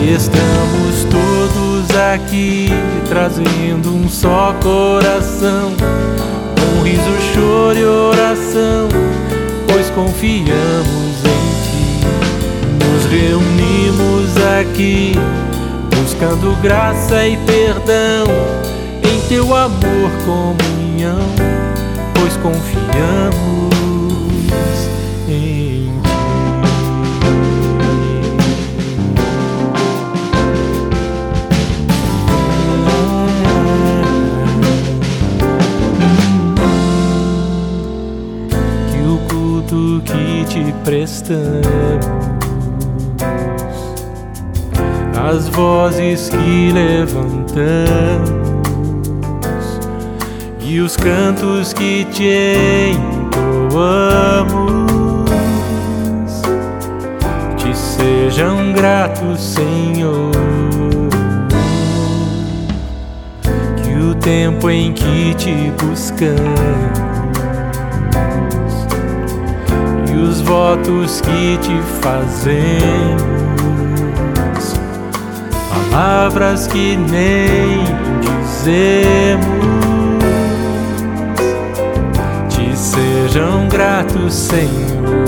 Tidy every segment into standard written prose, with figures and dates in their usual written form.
Estamos todos aqui trazendo um só coração, com riso, choro e oração, pois confiamos em Ti. Nos reunimos aqui buscando graça e perdão, em Teu amor, comunhão, pois confiamos em Ti. Que o culto que Te prestamos, as vozes que levantamos e os cantos que Te entoamos Te sejam gratos, Senhor. Que o tempo em que Te buscamos e os votos que Te fazemos, palavras que nem dizemos, Te sejam gratos, Senhor.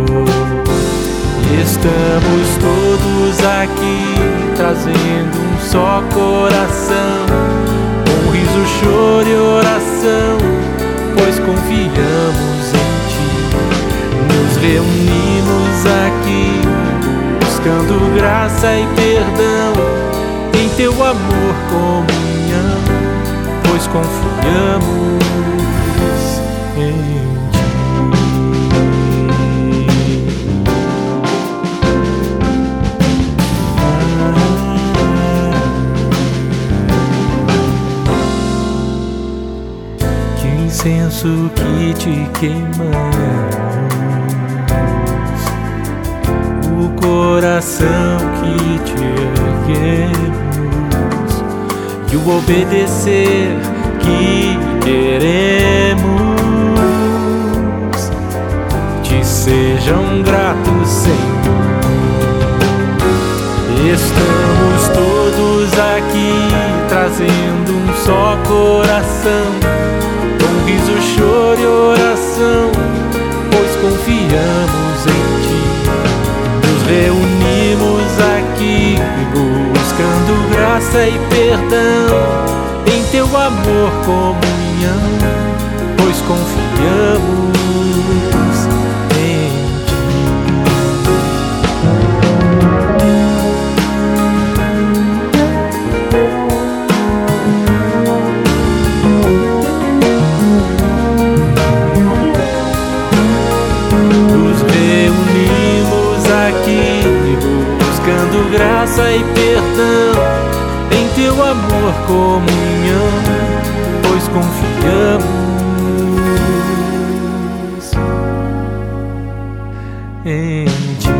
Estamos todos aqui trazendo um só coração, com riso, choro e oração, pois confiamos em Ti. Nos reunimos aqui buscando graça e perdão, em Teu amor, comunhão, pois confiamos em Ti. Que incenso que Te queimamos, o coração que Te erguemos e o obedecer que queremos, Te sejam gratos, Senhor. Estamos todos aqui trazendo um só coração, com riso, choro e oração, pois confiamos em Ti. Nos reunimos aqui buscando graça e perdão, em Teu amor, comunhão, pois confiamos em Ti. Nos reunimos aqui buscando graça e perdão, em Teu amor, comunhão, pois confiamos em Ti.